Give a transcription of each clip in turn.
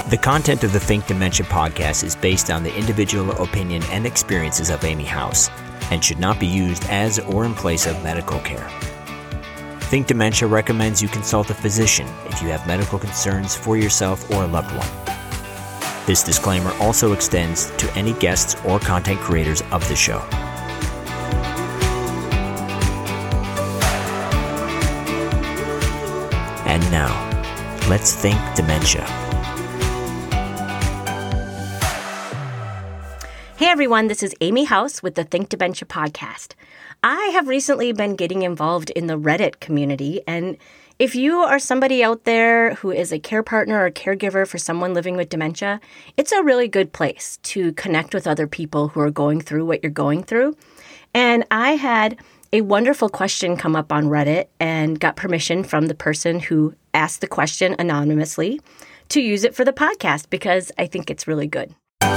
The content of the Think Dementia podcast is based on the individual opinion and experiences of Amy House and should not be used as or in place of medical care. Think Dementia recommends you consult a physician if you have medical concerns for yourself or a loved one. This disclaimer also extends to any guests or content creators of the show. And now, let's think dementia. Hey everyone, this is Amy House with the Think Dementia podcast. I have recently been getting involved in the Reddit community, and if you are somebody out there who is a care partner or caregiver for someone living with dementia, it's a really good place to connect with other people who are going through what you're going through. And I had a wonderful question come up on Reddit and got permission from the person who asked the question anonymously to use it for the podcast because I think it's really good.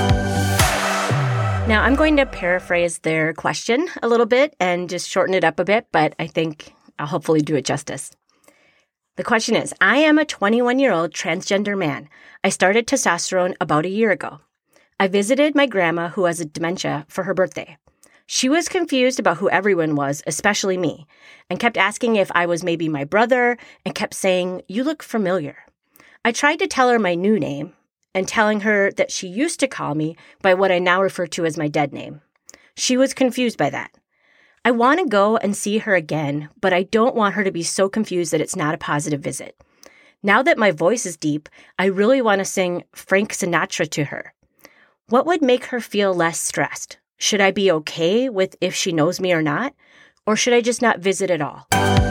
Now, I'm going to paraphrase their question a little bit and just shorten it up a bit, but I think I'll hopefully do it justice. The question is, I am a 21-year-old transgender man. I started testosterone about a year ago. I visited my grandma who has a dementia for her birthday. She was confused about who everyone was, especially me, and kept asking if I was maybe my brother and kept saying, "You look familiar." I tried to tell her my new name, and telling her that she used to call me by what I now refer to as my dead name. She was confused by that. I want to go and see her again, but I don't want her to be so confused that it's not a positive visit. Now that my voice is deep, I really want to sing Frank Sinatra to her. What would make her feel less stressed? Should I be okay with if she knows me or not? Or should I just not visit at all?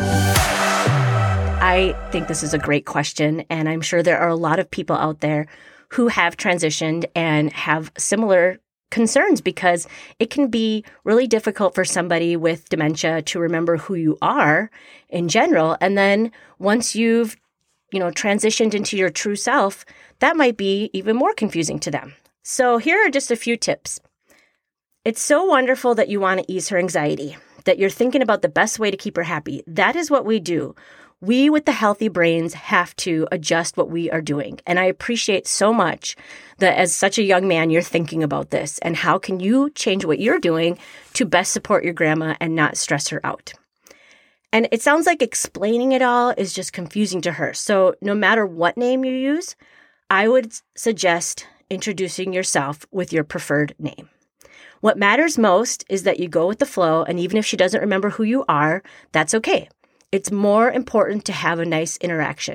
I think this is a great question, and I'm sure there are a lot of people out there who have transitioned and have similar concerns because it can be really difficult for somebody with dementia to remember who you are in general. And then once you've, transitioned into your true self, that might be even more confusing to them. So here are just a few tips. It's so wonderful that you want to ease her anxiety, that you're thinking about the best way to keep her happy. That is what we do. We with the healthy brains have to adjust what we are doing. And I appreciate so much that as such a young man, you're thinking about this and how can you change what you're doing to best support your grandma and not stress her out. And it sounds like explaining it all is just confusing to her. So no matter what name you use, I would suggest introducing yourself with your preferred name. What matters most is that you go with the flow, and even if she doesn't remember who you are, that's okay. It's more important to have a nice interaction.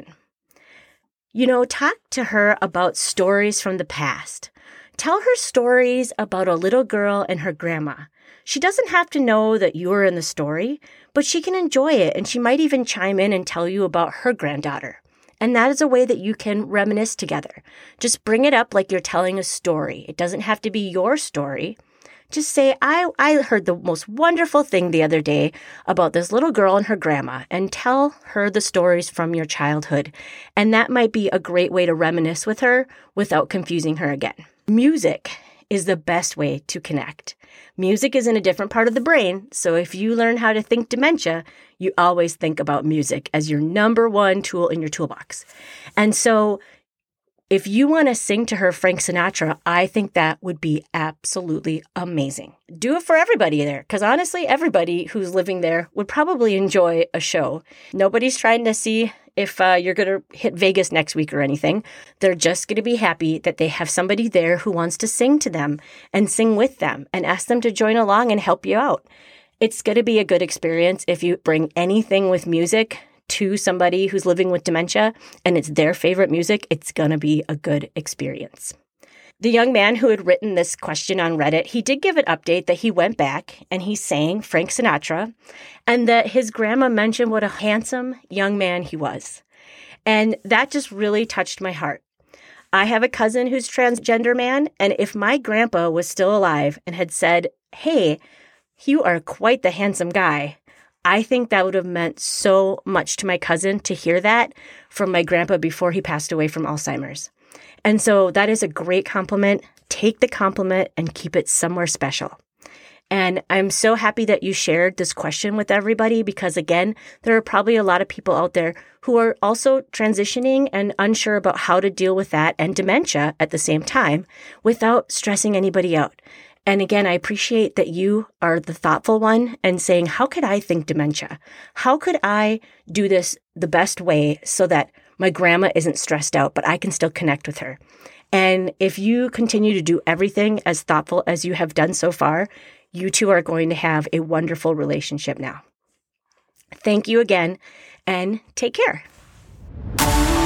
Talk to her about stories from the past. Tell her stories about a little girl and her grandma. She doesn't have to know that you're in the story, but she can enjoy it, and she might even chime in and tell you about her granddaughter. And that is a way that you can reminisce together. Just bring it up like you're telling a story. It doesn't have to be your story. Just say, I heard the most wonderful thing the other day about this little girl and her grandma, and tell her the stories from your childhood. And that might be a great way to reminisce with her without confusing her again. Music is the best way to connect. Music is in a different part of the brain, so if you learn how to think dementia, you always think about music as your number one tool in your toolbox. And so if you want to sing to her Frank Sinatra, I think that would be absolutely amazing. Do it for everybody there, because honestly, everybody who's living there would probably enjoy a show. Nobody's trying to see if you're going to hit Vegas next week or anything. They're just going to be happy that they have somebody there who wants to sing to them and sing with them and ask them to join along and help you out. It's going to be a good experience if you bring anything with music to somebody who's living with dementia and it's their favorite music. It's going to be a good experience. The young man who had written this question on Reddit, he did give an update that he went back and he sang Frank Sinatra and that his grandma mentioned what a handsome young man he was. And that just really touched my heart. I have a cousin who's transgender man, and if my grandpa was still alive and had said, "Hey, you are quite the handsome guy," I think that would have meant so much to my cousin to hear that from my grandpa before he passed away from Alzheimer's. And so that is a great compliment. Take the compliment and keep it somewhere special. And I'm so happy that you shared this question with everybody because, again, there are probably a lot of people out there who are also transitioning and unsure about how to deal with that and dementia at the same time without stressing anybody out. And again, I appreciate that you are the thoughtful one and saying, how could I think dementia? How could I do this the best way so that my grandma isn't stressed out, but I can still connect with her? And if you continue to do everything as thoughtful as you have done so far, you two are going to have a wonderful relationship now. Thank you again, and take care.